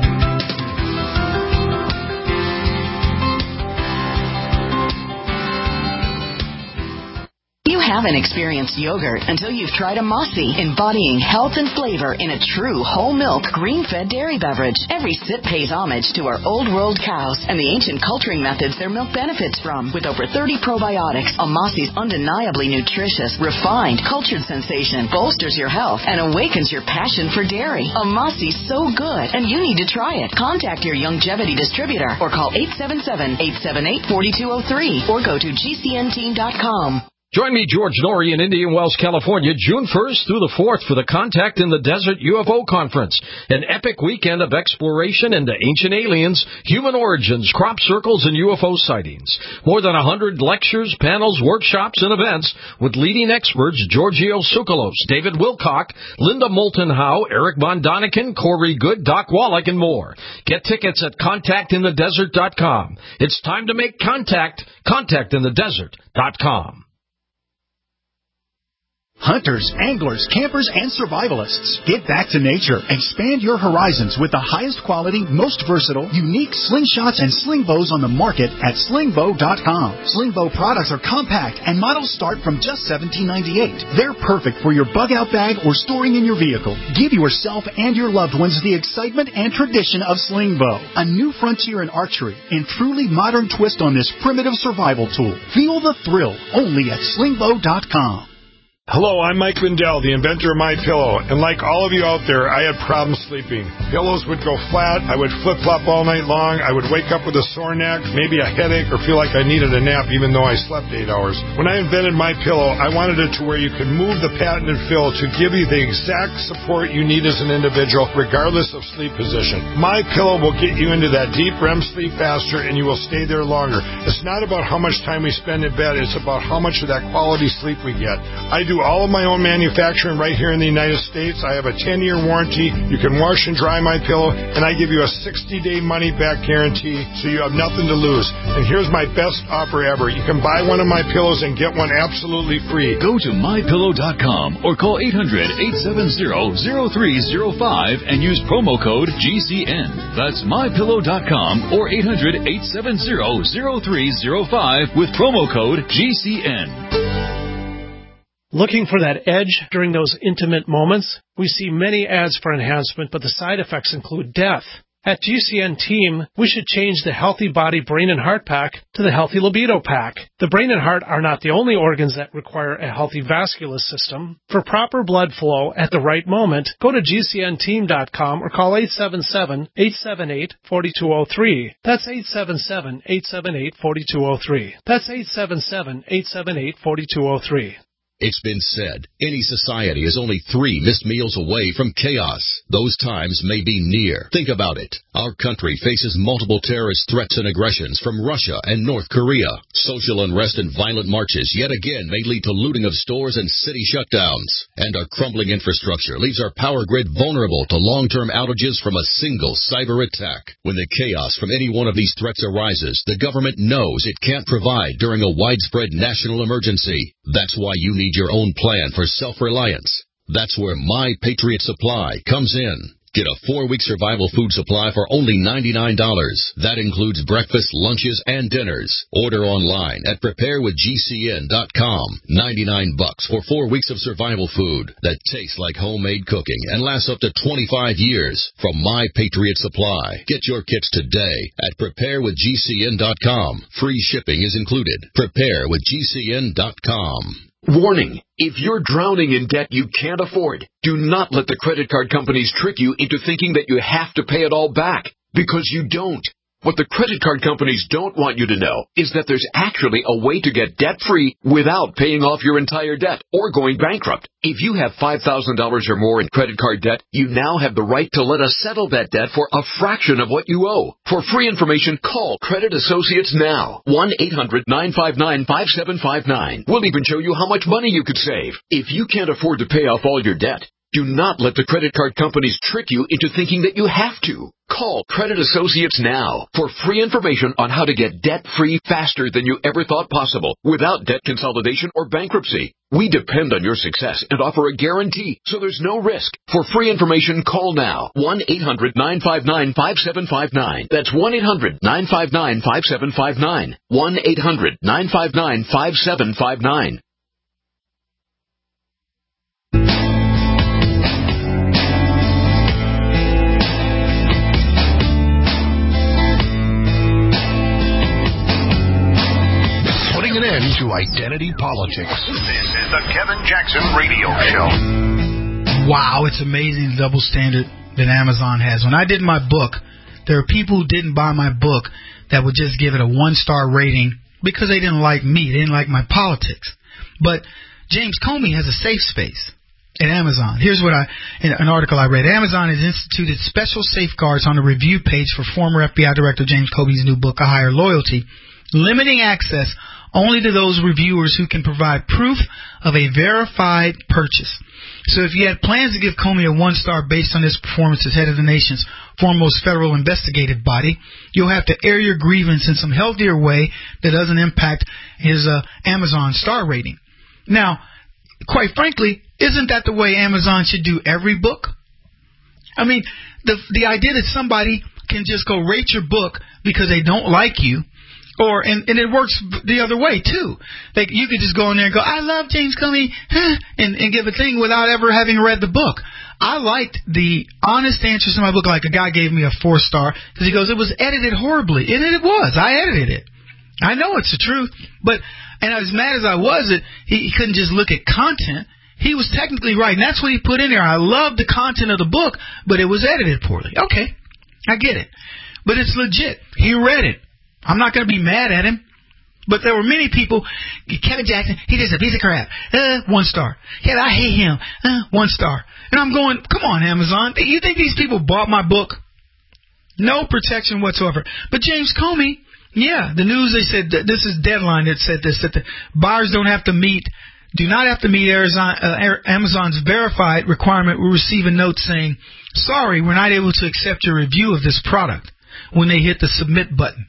You haven't experienced yogurt until you've tried a Mossy, embodying health and flavor in a true whole milk, green-fed dairy beverage. Every sip pays homage to our old world cows and the ancient culturing methods their milk benefits from. With over thirty probiotics, a Mossy's undeniably nutritious, refined, cultured sensation bolsters your health and awakens your passion for dairy. A Mossy's so good, and you need to try it. Contact your Youngevity distributor or call eight seven seven, eight seven eight, four two zero three or go to G C N team dot com. Join me, George Norrie, in Indian Wells, California, June first through the fourth for the Contact in the Desert U F O Conference, an epic weekend of exploration into ancient aliens, human origins, crop circles, and U F O sightings. More than one hundred lectures, panels, workshops, and events with leading experts Giorgio Tsoukalos, David Wilcock, Linda Moulton Howe, Eric Von Daniken, Corey Good, Doc Wallach, and more. Get tickets at contact in the desert dot com. It's time to make contact. contact in the desert dot com. Hunters, anglers, campers, and survivalists. Get back to nature. Expand your horizons with the highest quality, most versatile, unique slingshots and sling bows on the market at sling bow dot com. Sling bow products are compact and models start from just seventeen ninety-eight. They're perfect for your bug out bag or storing in your vehicle. Give yourself and your loved ones the excitement and tradition of sling bow. A new frontier in archery and truly modern twist on this primitive survival tool. Feel the thrill only at sling bow dot com. Hello, I'm Mike Lindell, the inventor of MyPillow, and like all of you out there, I had problems sleeping. Pillows would go flat, I would flip-flop all night long, I would wake up with a sore neck, maybe a headache, or feel like I needed a nap even though I slept eight hours. When I invented MyPillow, I wanted it to where you could move the patented fill to give you the exact support you need as an individual, regardless of sleep position. MyPillow will get you into that deep R E M sleep faster, and you will stay there longer. It's not about how much time we spend in bed, it's about how much of that quality sleep we get. I do all of my own manufacturing right here in the United States. I have a ten-year warranty. You can wash and dry my pillow, and I give you a sixty-day money-back guarantee, so you have nothing to lose. And here's my best offer ever. You can buy one of my pillows and get one absolutely free. Go to my pillow dot com or call eight hundred, eight seven zero, zero three zero five and use promo code G C N. That's my pillow dot com or eight hundred, eight seven zero, zero three zero five with promo code G C N. Looking for that edge during those intimate moments? We see many ads for enhancement, but the side effects include death. At G C N Team, we should change the Healthy Body Brain and Heart Pack to the Healthy Libido Pack. The brain and heart are not the only organs that require a healthy vascular system. For proper blood flow at the right moment, go to G C N team dot com or call eight seven seven, eight seven eight, four two zero three. That's eight seven seven, eight seven eight, four two zero three. That's eight seven seven, eight seven eight, four two zero three. It's been said, any society is only three missed meals away from chaos. Those times may be near. Think about it. Our country faces multiple terrorist threats and aggressions from Russia and North Korea. Social unrest and violent marches yet again may lead to looting of stores and city shutdowns. And our crumbling infrastructure leaves our power grid vulnerable to long-term outages from a single cyber attack. When the chaos from any one of these threats arises, the government knows it can't provide during a widespread national emergency. That's why you need your own plan for self-reliance. That's where My Patriot Supply comes in. Get a four-week survival food supply for only ninety-nine dollars. That includes breakfast, lunches, and dinners. Order online at prepare with G C N dot com. ninety-nine bucks for four weeks of survival food that tastes like homemade cooking and lasts up to twenty-five years from My Patriot Supply. Get your kits today at prepare with G C N dot com. Free shipping is included. prepare with G C N dot com. Warning, if you're drowning in debt you can't afford, do not let the credit card companies trick you into thinking that you have to pay it all back, because you don't. What the credit card companies don't want you to know is that there's actually a way to get debt-free without paying off your entire debt or going bankrupt. If you have five thousand dollars or more in credit card debt, you now have the right to let us settle that debt for a fraction of what you owe. For free information, call Credit Associates now. one eight hundred, nine five nine, five seven five nine. We'll even show you how much money you could save. If you can't afford to pay off all your debt, do not let the credit card companies trick you into thinking that you have to. Call Credit Associates now for free information on how to get debt-free faster than you ever thought possible without debt consolidation or bankruptcy. We depend on your success and offer a guarantee, so there's no risk. For free information, call now. one eight hundred, nine five nine, five seven five nine. That's one eight hundred, nine five nine, five seven five nine. one eight hundred, nine five nine, five seven five nine. An end to identity politics. This is the Kevin Jackson Radio Show. Wow, it's amazing the double standard that Amazon has. When I did my book, there are people who didn't buy my book that would just give it a one-star rating because they didn't like me. They didn't like my politics. But James Comey has a safe space at Amazon. Here's what I, in an article I read. Amazon has instituted special safeguards on the review page for former F B I Director James Comey's new book, A Higher Loyalty, limiting access only to those reviewers who can provide proof of a verified purchase. So if you had plans to give Comey a one-star based on his performance as head of the nation's foremost federal investigative body, you'll have to air your grievance in some healthier way that doesn't impact his uh, Amazon star rating. Now, quite frankly, isn't that the way Amazon should do every book? I mean, the the idea that somebody can just go rate your book because they don't like you, or and, and it works the other way too. Like you could just go in there and go, I love James Comey, huh, and, and give a thing without ever having read the book. I liked the honest answers to my book. Like a guy gave me a four star because he goes, it was edited horribly, and it was. I edited it. I know it's the truth, but and as mad as I was, it he, he couldn't just look at content. He was technically right, and that's what he put in there. I love the content of the book, but it was edited poorly. Okay, I get it. But it's legit. He read it. I'm not going to be mad at him. But there were many people, Kevin Jackson, he just a piece of crap. Uh, one star. Yeah, I hate him. Uh, one star. And I'm going, come on, Amazon. You think these people bought my book? No protection whatsoever. But James Comey, yeah, the news, they said, that this is Deadline that said this, that the buyers don't have to meet Do not have to meet Arizona, uh, Amazon's verified requirement. Will receive a note saying, sorry, we're not able to accept your review of this product when they hit the submit button.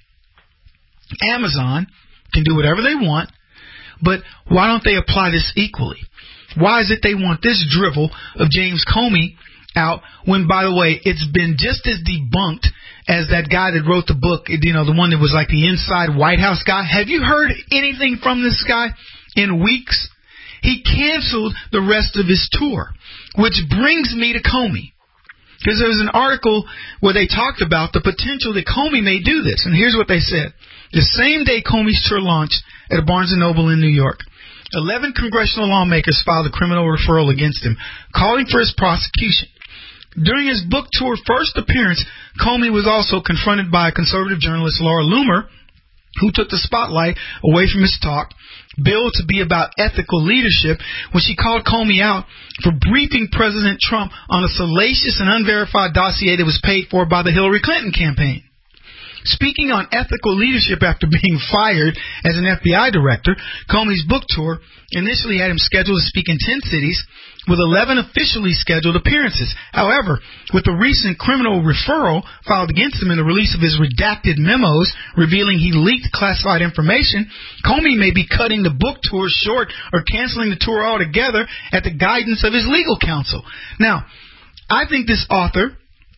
Amazon can do whatever they want, but why don't they apply this equally? Why is it they want this drivel of James Comey out when, by the way, it's been just as debunked as that guy that wrote the book, you know, the one that was like the inside White House guy? Have you heard anything from this guy in weeks? He canceled the rest of his tour, which brings me to Comey. Because there was an article where they talked about the potential that Comey may do this. And here's what they said. The same day Comey's tour launched at a Barnes and Noble in New York, eleven congressional lawmakers filed a criminal referral against him, calling for his prosecution. During his book tour first appearance, Comey was also confronted by conservative journalist Laura Loomer, who took the spotlight away from his talk, billed to be about ethical leadership, when she called Comey out for briefing President Trump on a salacious and unverified dossier that was paid for by the Hillary Clinton campaign. Speaking on ethical leadership after being fired as an F B I director, Comey's book tour initially had him scheduled to speak in ten cities, with eleven officially scheduled appearances. However, with the recent criminal referral filed against him in the release of his redacted memos revealing he leaked classified information, Comey may be cutting the book tour short or canceling the tour altogether at the guidance of his legal counsel. Now, I think this author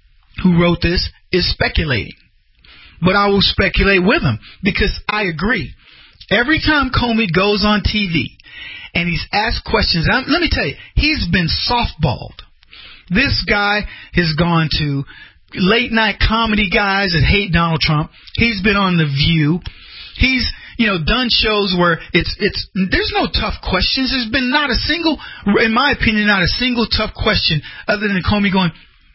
who wrote this is speculating. But I will speculate with him because I agree. Every time Comey goes on T V and he's asked questions, I'm, let me tell you, he's been softballed. This guy has gone to late night comedy guys that hate Donald Trump. He's been on The View. He's, you know, done shows where it's, it's, there's no tough questions. There's been not a single, in my opinion, not a single tough question other than Comey going,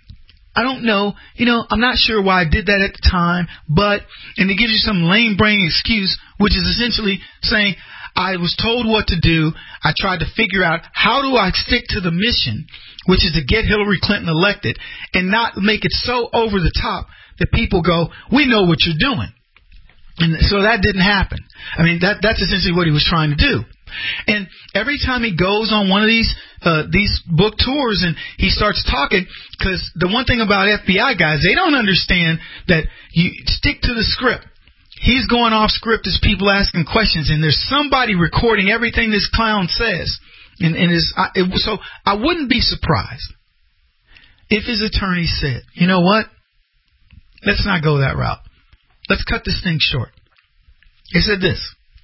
I don't know, you know, I'm not sure why I did that at the time, but, and it gives you some lame brain excuse, which is essentially saying, I was told what to do. I tried to figure out how do I stick to the mission, which is to get Hillary Clinton elected and not make it so over the top that people go, we know what you're doing. And so that didn't happen. I mean, that that's essentially what he was trying to do. And every time he goes on one of these uh, these book tours and he starts talking, because the one thing about F B I guys, they don't understand that you stick to the script. He's going off script as people asking questions, and there's somebody recording everything this clown says. And, and his, I, it, so I wouldn't be surprised if his attorney said, you know what, let's not go that route. Let's cut this thing short. He said this.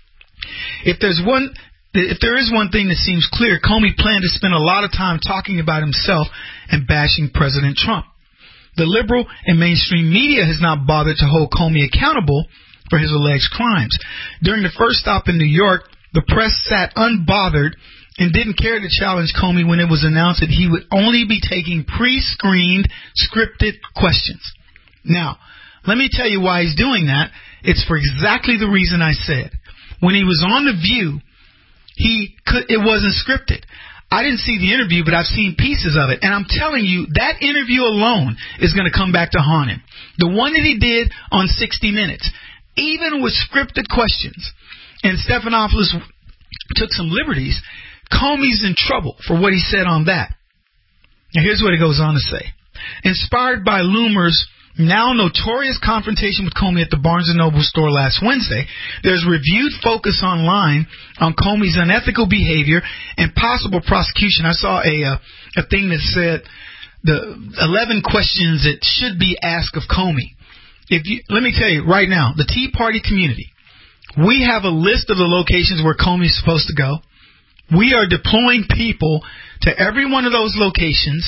If there's one, if there is one thing that seems clear, Comey planned to spend a lot of time talking about himself and bashing President Trump. The liberal and mainstream media has not bothered to hold Comey accountable for his alleged crimes. During the first stop in New York, the press sat unbothered and didn't care to challenge Comey when it was announced that he would only be taking pre-screened, scripted questions. Now, let me tell you why he's doing that. It's for exactly the reason I said. When he was on The View, he could, it wasn't scripted. I didn't see the interview, but I've seen pieces of it. And I'm telling you, that interview alone is going to come back to haunt him. The one that he did on sixty minutes, even with scripted questions, and Stephanopoulos took some liberties, Comey's in trouble for what he said on that. Now, here's what he goes on to say. Inspired by Loomer's now notorious confrontation with Comey at the Barnes and Noble store last Wednesday. There's reviewed focus online on Comey's unethical behavior and possible prosecution. I saw a uh, a thing that said the eleven questions that should be asked of Comey. If you, let me tell you right now, the Tea Party community, we have a list of the locations where Comey is supposed to go. We are deploying people to every one of those locations.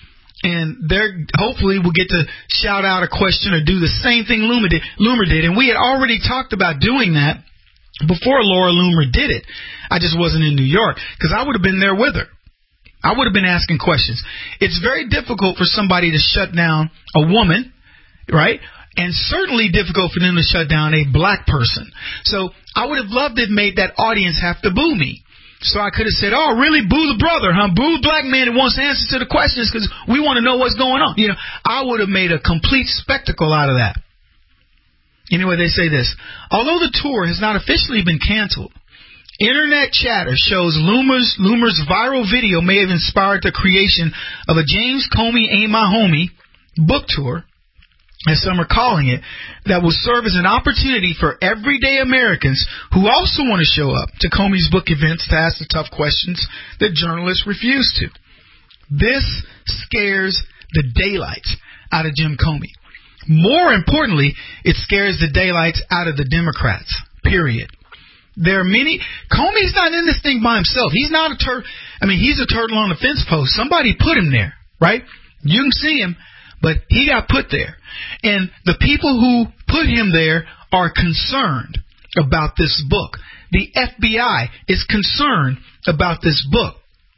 And they're hopefully will get to shout out a question or do the same thing Loomer did. Loomer did. And we had already talked about doing that before Laura Loomer did it. I just wasn't in New York because I would have been there with her. I would have been asking questions. It's very difficult for somebody to shut down a woman, right? And certainly difficult for them to shut down a black person. So I would have loved to have made that audience have to boo me. So I could have said, oh, really, boo the brother, huh? Boo the black man that wants answers to the questions because we want to know what's going on. You know, I would have made a complete spectacle out of that. Anyway, they say this. Although the tour has not officially been canceled, internet chatter shows Loomer's, Loomer's viral video may have inspired the creation of a James Comey Ain't My Homie book tour, as some are calling it, that will serve as an opportunity for everyday Americans who also want to show up to Comey's book events to ask the tough questions that journalists refuse to. This scares the daylights out of Jim Comey. More importantly, it scares the daylights out of the Democrats, period. There are many. Comey's not in this thing by himself. He's not a tur. I mean, he's a turtle on the fence post. Somebody put him there, right? You can see him. But he got put there. And the people who put him there are concerned about this book. The F B I is concerned about this book.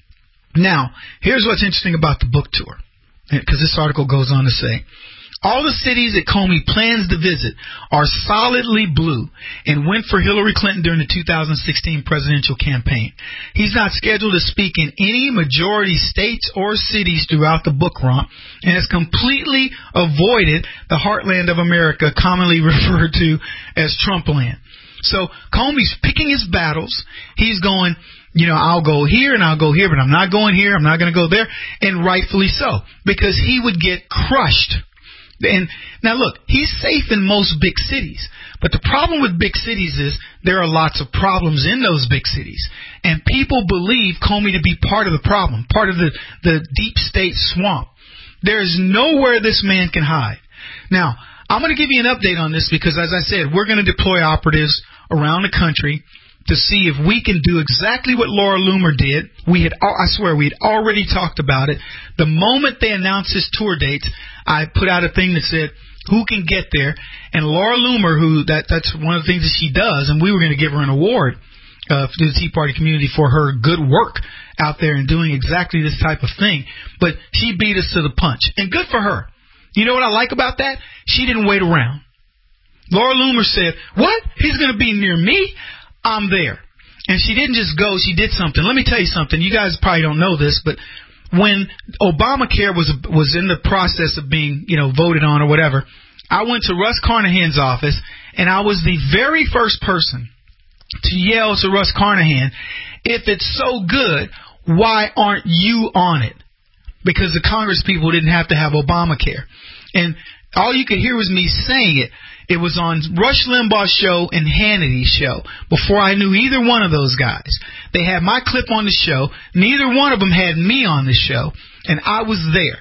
Now, here's what's interesting about the book tour, because this article goes on to say, all the cities that Comey plans to visit are solidly blue and went for Hillary Clinton during the two thousand sixteen presidential campaign. He's not scheduled to speak in any majority states or cities throughout the book romp and has completely avoided the heartland of America, commonly referred to as Trumpland. So Comey's picking his battles. He's going, you know, I'll go here and I'll go here, but I'm not going here. I'm not going to go there. And rightfully so, because he would get crushed. And now look, he's safe in most big cities, but the problem with big cities is there are lots of problems in those big cities, and people believe Comey to be part of the problem, part of the, the deep state swamp. There is nowhere this man can hide. Now, I'm going to give you an update on this because, as I said, we're going to deploy operatives around the country to see if we can do exactly what Laura Loomer did. We had, I swear, we had already talked about it. The moment they announced his tour dates, I put out a thing that said, who can get there? And Laura Loomer, who that that's one of the things that she does, and we were going to give her an award uh, to the Tea Party community for her good work out there and doing exactly this type of thing. But she beat us to the punch, and good for her. You know what I like about that? She didn't wait around. Laura Loomer said, what? He's going to be near me? I'm there. And she didn't just go, she did something. Let me tell you something. You guys probably don't know this, but when Obamacare was was in the process of being, you know, voted on or whatever, I went to Russ Carnahan's office, and I was the very first person to yell to Russ Carnahan, if it's so good, why aren't you on it? Because the Congress people didn't have to have Obamacare. And all you could hear was me saying it. It was on Rush Limbaugh's show and Hannity's show before I knew either one of those guys. They had my clip on the show. Neither one of them had me on the show, and I was there.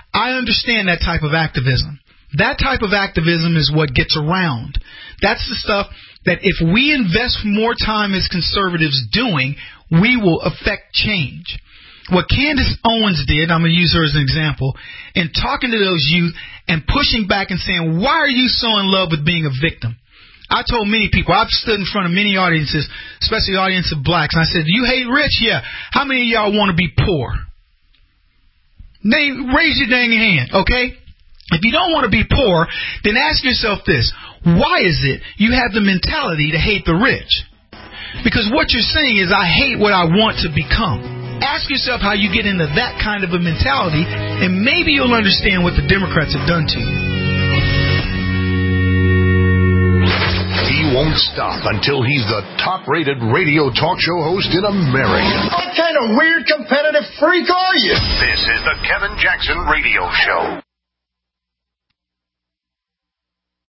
I understand that type of activism. That type of activism is what gets around. That's the stuff that if we invest more time as conservatives doing, we will affect change. What Candace Owens did, I'm going to use her as an example, in talking to those youth and pushing back and saying, why are you so in love with being a victim? I told many people, I've stood in front of many audiences, especially the audience of blacks, and I said, you hate rich? Yeah. How many of y'all want to be poor? They, raise your dang hand, okay? If you don't want to be poor, then ask yourself this, why is it you have the mentality to hate the rich? Because what you're saying is, I hate what I want to become. Ask yourself how you get into that kind of a mentality, and maybe you'll understand what the Democrats have done to you. He won't stop until he's the top-rated radio talk show host in America. What kind of weird competitive freak are you? This is the Kevin Jackson Radio Show.